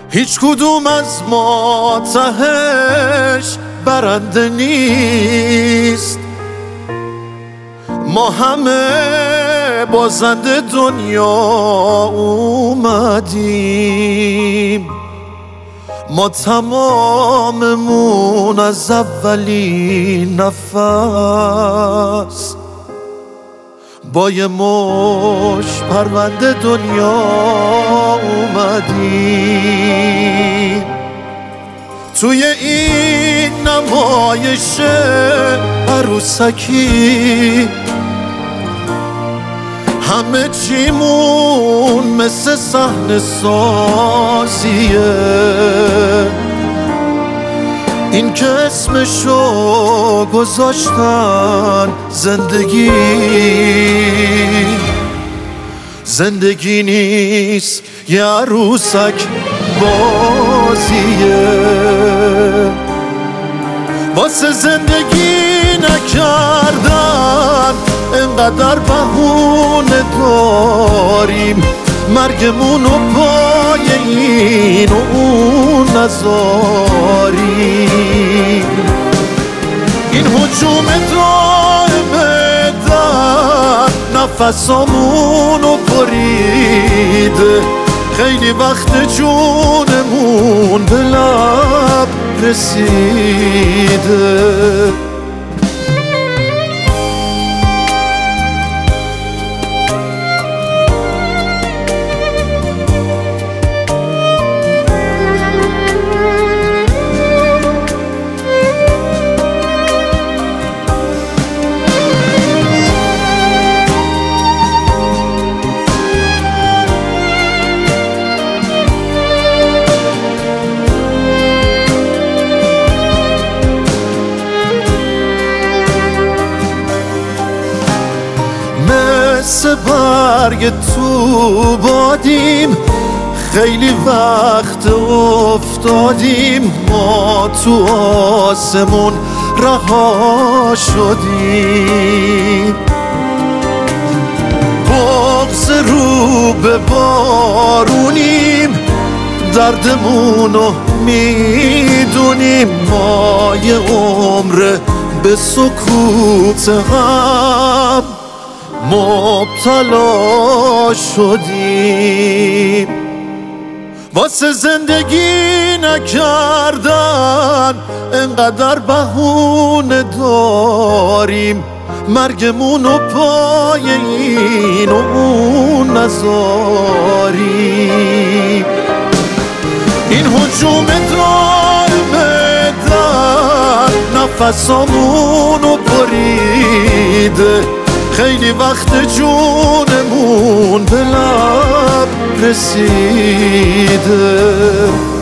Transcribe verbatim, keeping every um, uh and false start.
هیچ کدوم از ما تهش برنده نیست، ما همه بازنده دنیا اومدیم. ما تماممون از اولین نفس با یه مش پرونده دنیا اومدیم. توی این نمایش عروسکی همه چیمون مثل صحنه سازیه، این که اسمشو گذاشتن زندگی، زندگی نیست یه عروسک بازیه. واسه زندگی نکردن انقدر بهونه داریم، مرگمونو پای این و اون نذاریم. این هجوم دائمه در نفسامونو بریده، خیلی وقت جونمون به لب رسیده. مثل برگ تو بادیم، خیلی وقت افتادیم، ما تو آسمون رها شدیم. بغض رو به بارونیم، دردمونو میدونیم، ما یه عمر به سکوت هم مبتلا شدیم. واسه زندگی نکردن انقدر بهونه داریم، مرگمونو پای این و اون نذاریم. این هجوم دائمه در نفسامونو بریده، خیلی وقت جونمون به لب رسیده.